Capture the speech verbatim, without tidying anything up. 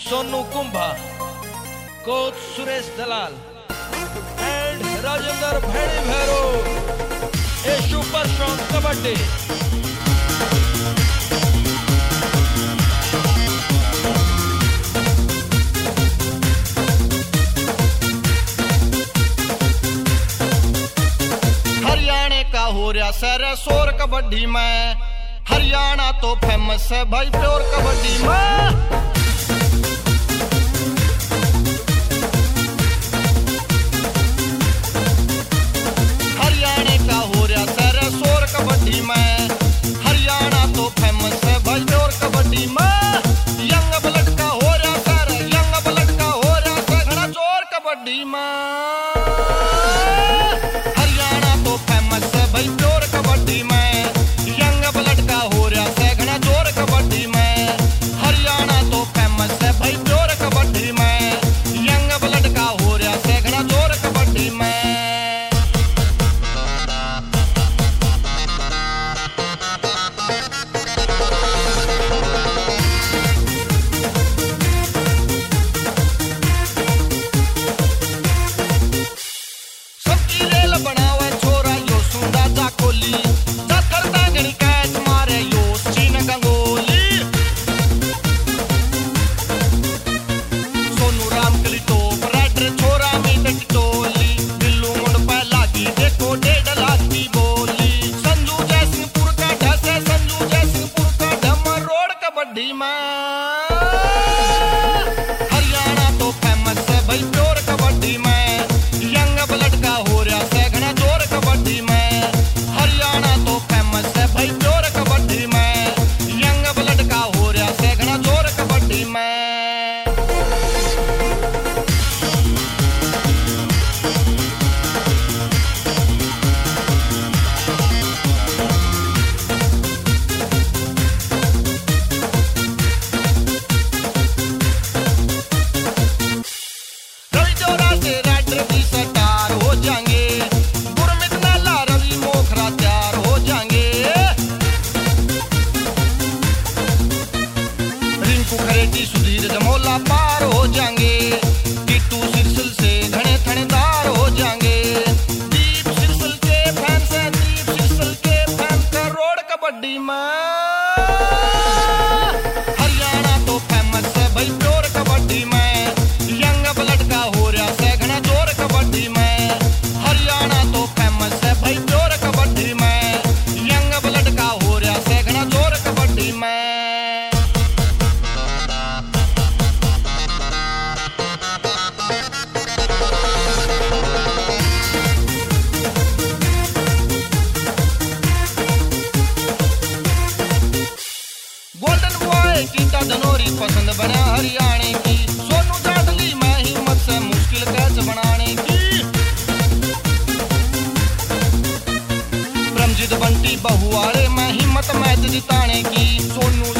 Sonu Kumbha, coach Suresh Dalal and Rajendra Bhedi Bhairo a super strong kabaddi. Haryana का हो रहा सर शोर कबड्डी में, हरियाणा तो फेमस है भाई प्योर कबड्डी में। कबड्डी में हरियाणा तो फेमस है भाई प्योर कबड्डी में। यंग ब्लड का हो रहा सर, यंग ब्लड का हो रहा सर घना जोर कबड्डी में। हरियाणा तो फेमस है भाई प्योर कबड्डी में, यंग ब्लड का हो रहा सर घना जोर कबड्डी में। हरियाणा तो फेमस है भाई प्योर कबड्डी में, यंग ब्लड का हो रहा सर घना जोर कबड्डी में। बनावे छोरा यो सुंदा जाकोली, जाकर दांगनी कैच मारे यो चीन गंगोली। सोनू राम कली टोप राइडर छोरा मीट टोली, बिल्लू मुंड पे लागी देखो डेढ़ लाख की बोली। संजू जयसिंहपुर का ढसे, संजू जयसिंहपुर का ढमर रोड कबड्डी में। हरियाणा तो फेमस है भाई प्योर कबड्डी में, यंग ब्लड का हो रहा जोर कबड्डी में। हरियाणा तो फेमस है भाई प्योर कबड्डी में, यंग ब्लड का हो रहा से घना जोर कबड्डी में। रवि जोरा से राइडर भी स्टार हो जाएंगे, सुधीर जमोला पार हो जाएंगे। टीटू सिरसिल से घने थनेदार हो जाएंगे। दीप सिरसिल के फैंस हैं, दीप सिरसिल के फैंस करोड़ कबड्डी में। हरियाणा तो फेमस है भाई प्योर कबड्डी में, यंग ब्लड का हो रहा से घना जोर कबड्डी में। हरियाणा तो फेमस है भाई प्योर कबड्डी में, यंग ब्लड का हो रहा से घना जोर कबड्डी में। गोल्डन बॉय कीता जनोरी पसंद बना हरियाणे की, सोनू जाटली में हिम्मत से मुश्किल कैच बनाने की। ब्रह्मजीत बंटी बहुआड़े में हिम्मत मैच जिताने की, सोनू